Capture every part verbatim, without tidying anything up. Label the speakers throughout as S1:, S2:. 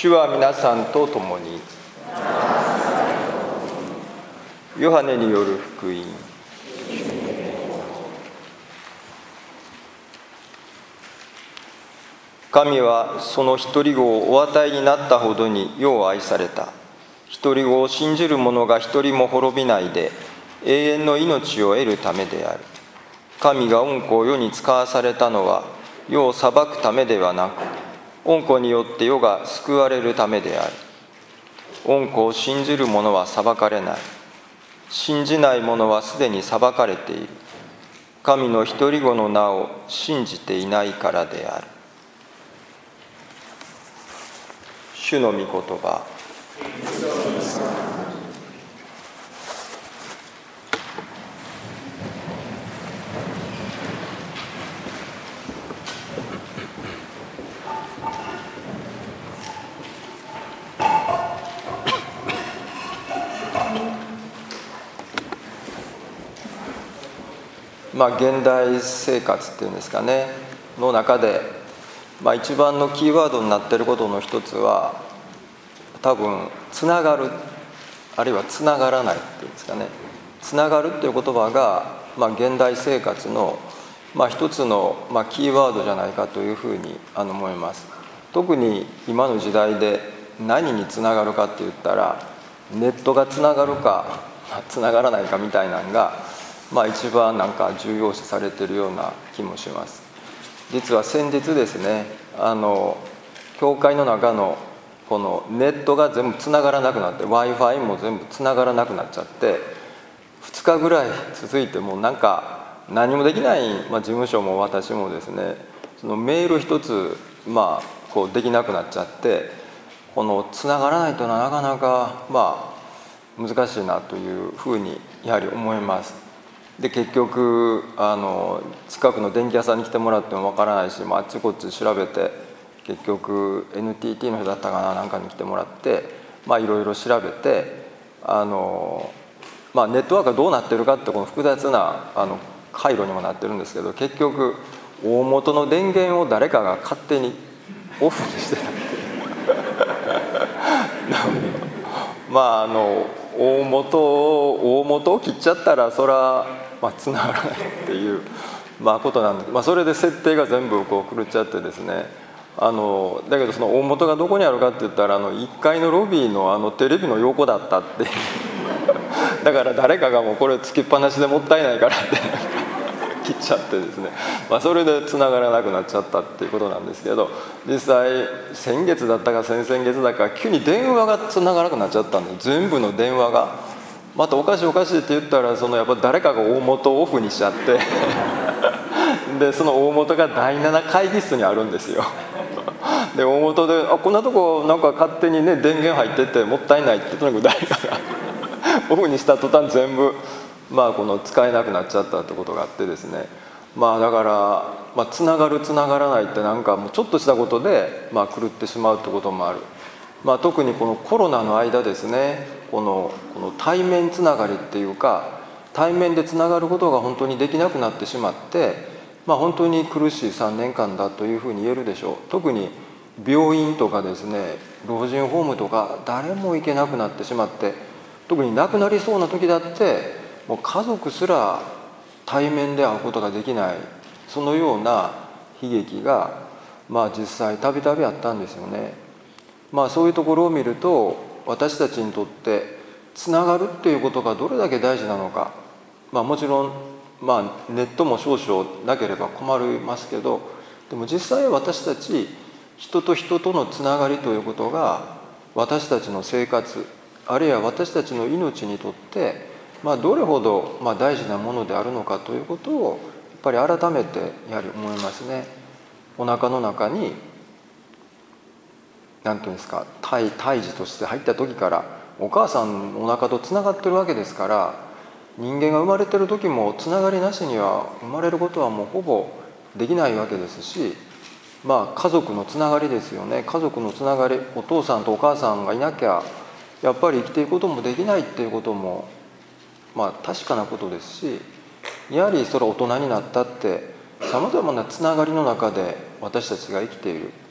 S1: 主は皆さんと共に。ヨハネによる福音。神はその一人子をお与えになったほどによう愛された。一人子を信じる者が一人も滅びないで永遠の命を得るためである。神が御子を世に使わされたのは世を裁くためではなく、御子によって世が救われるためである。御子を信じる者は裁かれない。信じない者はすでに裁かれている。神の一人子の名を信じていないからである。主の御言葉。まあ、現代生活っていうんですかねの中で、まあ、一番のキーワードになっていることの一つは多分つながる、あるいはつながらないっていうんですかね。つながるっていう言葉が、まあ、現代生活の、まあ、一つの、まあ、キーワードじゃないかというふうにあの思います。特に今の時代で何につながるかって言ったらネットがつながるかつながらないかみたいなのがまあ、一番なんか重要視されているような気もします。実は先日ですね、あの教会の中のこのネットが全部つながらなくなって Wi-Fi も全部つながらなくなっちゃってふつかぐらい続いてもうなんか何もできない、まあ、事務所も私もですねそのメール一つ、まあ、こうできなくなっちゃってこのつながらないというのはなかなか、まあ、難しいなというふうにやはり思います。で結局あの近くの電気屋さんに来てもらってもわからないし、まあ、あっちこっち調べて結局 エヌティーティー の人だったかななんかに来てもらってまあいろいろ調べてあの、まあ、ネットワークがどうなってるかってこの複雑なあの回路にもなってるんですけど結局大元の電源を誰かが勝手にオフにしてたっていうまああの大元を大元を切っちゃったらそれはまあ繋がらないっていう、まあ、ことなんで、まあ、それで設定が全部こう狂っちゃってですねあのだけどその大元がどこにあるかって言ったらあのいっかいのロビーのあのテレビの横だったってだから誰かがもうこれつきっぱなしでもったいないからって切っちゃってですね、まあ、それで繋がらなくなっちゃったっていうことなんですけど実際先月だったか先々月だか急に電話が繋がらなくなっちゃったんで全部の電話がまたおかしいおかしいって言ったらそのやっぱ誰かが大元をオフにしちゃってでその大元がだいなな会議室にあるんですよで大元であこんなとこなんか勝手にね電源入っててもったいないってとにかく誰かがオフにした途端全部まあこの使えなくなっちゃったってことがあってですねまあだから、まあ、つながるつながらないってなんかもうちょっとしたことで、まあ、狂ってしまうってこともある、まあ、特にこのコロナの間ですねこの、この対面つながりっていうか対面でつながることが本当にできなくなってしまって、まあ、本当に苦しいさんねんかんだというふうに言えるでしょう。特に病院とかですね老人ホームとか誰も行けなくなってしまって特に亡くなりそうな時だってもう家族すら対面で会うことができないそのような悲劇がまあ実際たびたびあったんですよね。まあそういうところを見ると私たちにとってつながるっていうことがどれだけ大事なのか、まあもちろんまあネットも少々なければ困りますけどでも実際私たち人と人とのつながりということが私たちの生活あるいは私たちの命にとってまあどれほどまあ大事なものであるのかということをやっぱり改めてやはり思いますね。お腹の中に何ていうんですか胎胎児として入った時からお母さんのお腹とつながってるわけですから人間が生まれてる時もつながりなしには生まれることはもうほぼできないわけですしまあ家族のつながりですよね。家族のつながりお父さんとお母さんがいなきゃやっぱり生きていくこともできないっていうこともまあ確かなことですしやはりそれ大人になったってさまざまなつながりの中で私たちが生きている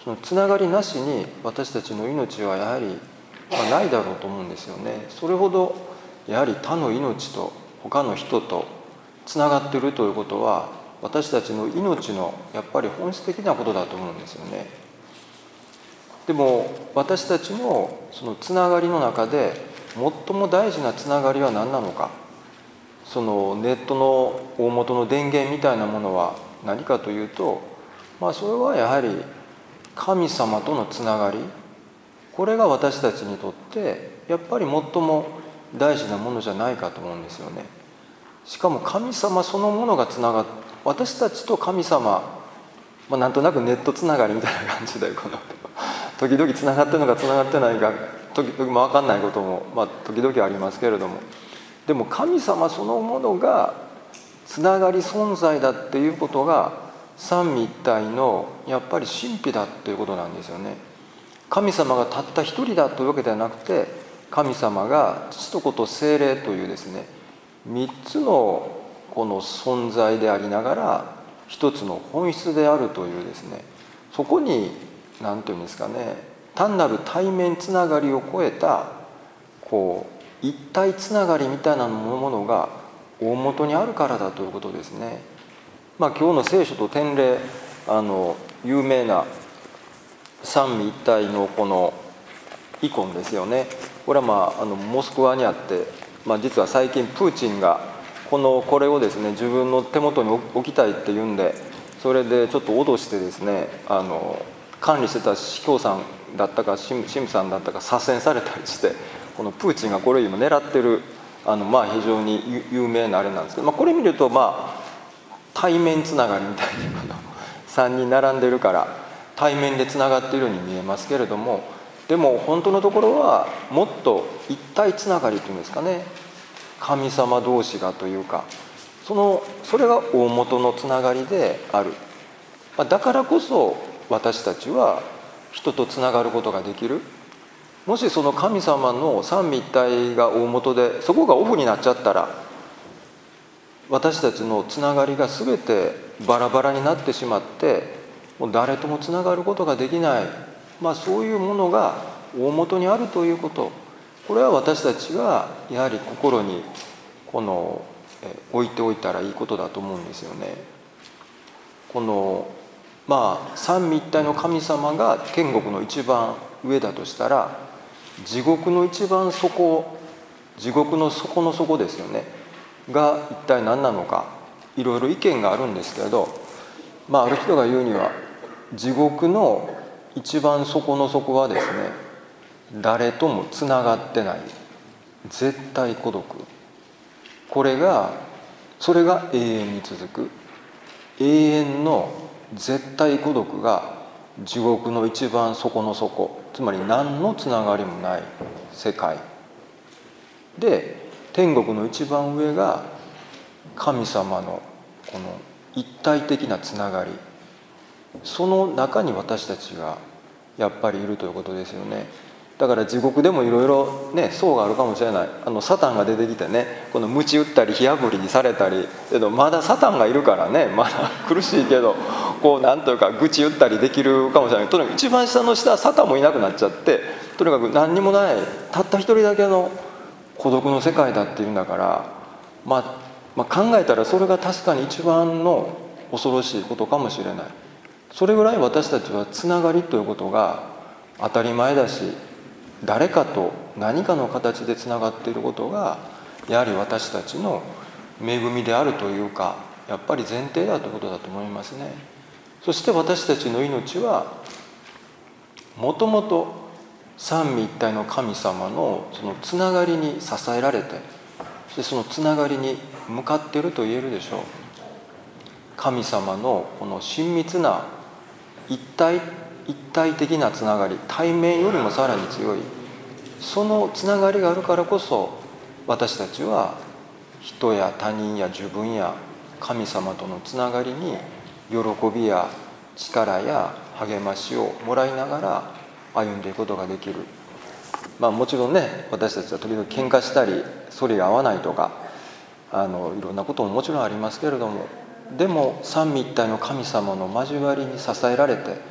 S1: そのつながりなしに私たちの命はやはり、まあ、ないだろうと思うんですよね。それほどやはり他の命と他の人とつながっているということは、私たちの命のやっぱり本質的なことだと思うんですよね。でも私たちのそのつながりの中で最も大事なつながりは何なのか、そのネットの大元の電源みたいなものは何かというと、まあそれはやはり神様とのつながり、これが私たちにとってやっぱり最も大事なものじゃないかと思うんですよね。しかも神様そのものがつながっ私たちと神様、まあ、なんとなくネットつながりみたいな感じでこの時々つながってるのかつながってないか時々も分かんないことも、まあ、時々ありますけれども、でも神様そのものがつながり存在だっていうことが三位一体のやっぱり神秘だっていうことなんですよね。神様がたった一人だというわけではなくて、神様が父と子と聖霊というですね、三つのこの存在でありながら一つの本質であるというですね、そこに何て言うんですかね、単なる対面つながりを超えたこう一体つながりみたいなものが大元にあるからだということですね。まあ今日の聖書と典礼、あの有名な三位一体のこのイコンですよね。これはまああのモスクワにあって、まあ、実は最近プーチンがこのこれをですね自分の手元に置きたいっていうんで、それでちょっと脅してですね、あの管理してた司教さんだったか神父さんだったか左遷されたりして、このプーチンがこれ今狙ってるあのまあ非常に有名なあれなんですけど、まあ、これ見るとまあ対面つながりみたいにさんにん並んでるから対面でつながっているように見えますけれども、でも本当のところはもっと一体つながりというんですかね、神様同士がというか、そのそれが大元のつながりである。だからこそ私たちは人とつながることができる。もしその神様の三位一体が大元でそこがオフになっちゃったら、私たちのつながりが全てバラバラになってしまって、もう誰ともつながることができない、まあ、そういうものが大元にあるということ、これは私たちがやはり心にこの置いておいたらいいことだと思うんですよね。このまあ三位一体の神様が天国の一番上だとしたら、地獄の一番底、地獄の底の底ですよねが一体何なのか、いろいろ意見があるんですけれど、まあある人が言うには、地獄の一番底の底はですね、誰ともつながってない絶対孤独、これがそれが永遠に続く永遠の絶対孤独が地獄の一番底の底、つまり何のつながりもない世界で、天国の一番上が神様のこの一体的なつながり、その中に私たちがやっぱりいるということですよね。だから地獄でもいろいろね層があるかもしれない。あのサタンが出てきてね、この鞭打ったり火あぶりにされたり、けどまだサタンがいるからね、まだ苦しいけどこうなんというか愚痴打ったりできるかもしれない。とにかく一番下の下はサタンもいなくなっちゃって、とにかく何にもないたった一人だけの孤独の世界だっていうんだから、まあ、まあ考えたらそれが確かに一番の恐ろしいことかもしれない。それぐらい私たちはつながりということが当たり前だし、誰かと何かの形でつながっていることがやはり私たちの恵みであるというか、やっぱり前提だということだと思いますね。そして私たちの命はもともと三位一体の神様のそのつながりに支えられて、そしてそのつながりに向かっていると言えるでしょう。神様のこの親密な一体一体的なつながり、対面よりもさらに強いそのつながりがあるからこそ、私たちは人や他人や自分や神様とのつながりに喜びや力や励ましをもらいながら歩んでいくことができる。まあもちろんね、私たちは時々喧嘩したり反りが合わないとか、あのいろんなことももちろんありますけれども、でも三位一体の神様の交わりに支えられて、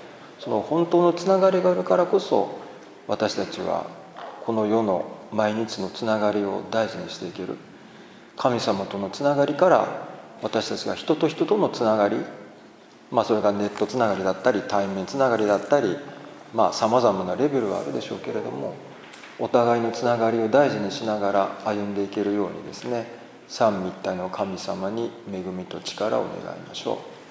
S1: その本当のつながりがあるからこそ、私たちはこの世の毎日のつながりを大事にしていける。神様とのつながりから私たちが人と人とのつながり、まあそれがネットつながりだったり対面つながりだったり、まあさまざまなレベルはあるでしょうけれども、お互いのつながりを大事にしながら歩んでいけるようにですね、三位一体の神様に恵みと力を願いましょう。